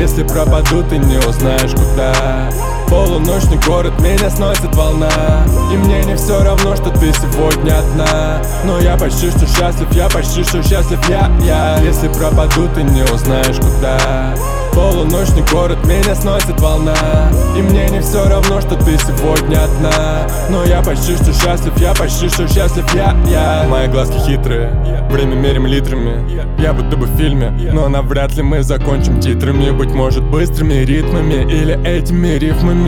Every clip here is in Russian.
Если пропаду, ты не узнаешь куда. Полуночный город, меня сносит волна. И мне не все равно, что ты сегодня одна. Но я почти что счастлив, я почти что счастлив, я. Если пропаду, ты не узнаешь куда. Полуночный город, меня сносит волна. И мне не все равно, что ты сегодня одна. Но я почти что счастлив, я почти что счастлив, я. Мои глазки хитрые, время мерим литрами. Я будто бы в фильме, но навряд ли мы закончим титрами. Быть может быстрыми ритмами или этими рифмами.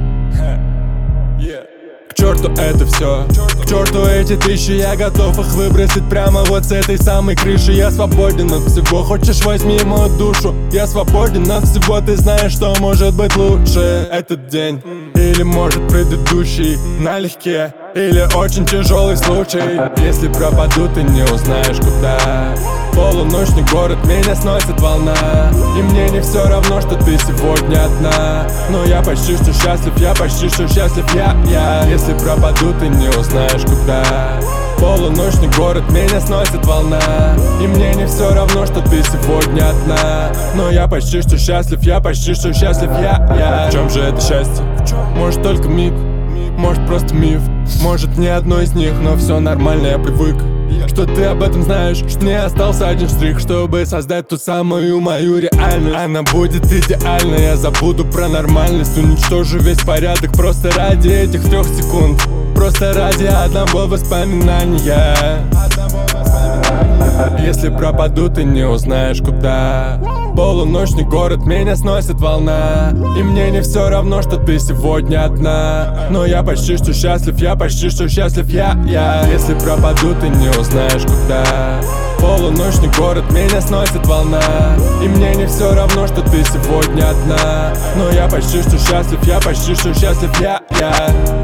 К черту это все, к черту эти 1000. Я готов их выбросить прямо вот с этой самой крыши. Я свободен от всего, хочешь возьми мою душу. Я свободен от всего, ты знаешь, что может быть лучше. Этот день или может предыдущий налегке, или очень тяжелый случай. Если пропаду, ты не узнаешь куда. Полуночный город, меня сносит волна. И мне не все равно, что ты сегодня одна. Но я почти что счастлив, я почти что счастлив, я. Если пропаду, ты не узнаешь куда. Полуночный город, меня сносит волна. И мне не все равно, что ты сегодня одна. Но я почти что счастлив, я почти что счастлив, я. В чем же это счастье? Может только миг, может просто миф, может ни одно из них, но все нормально, я привык. Что ты об этом знаешь, что не остался один штрих, чтобы создать ту самую мою реальность. Она будет идеальна, я забуду про нормальность. Уничтожу весь порядок просто ради этих 3 секунд. Просто ради одного воспоминания. Если пропаду, ты не узнаешь куда. Полуночный город, меня сносит волна. И мне не все равно, что ты сегодня одна. Но я почти что счастлив, я почти что счастлив, я. Если пропаду, ты не узнаешь куда. Полуночный город, меня сносит волна. И мне не все равно, что ты сегодня одна. Но я почти что счастлив, я почти что счастлив, я.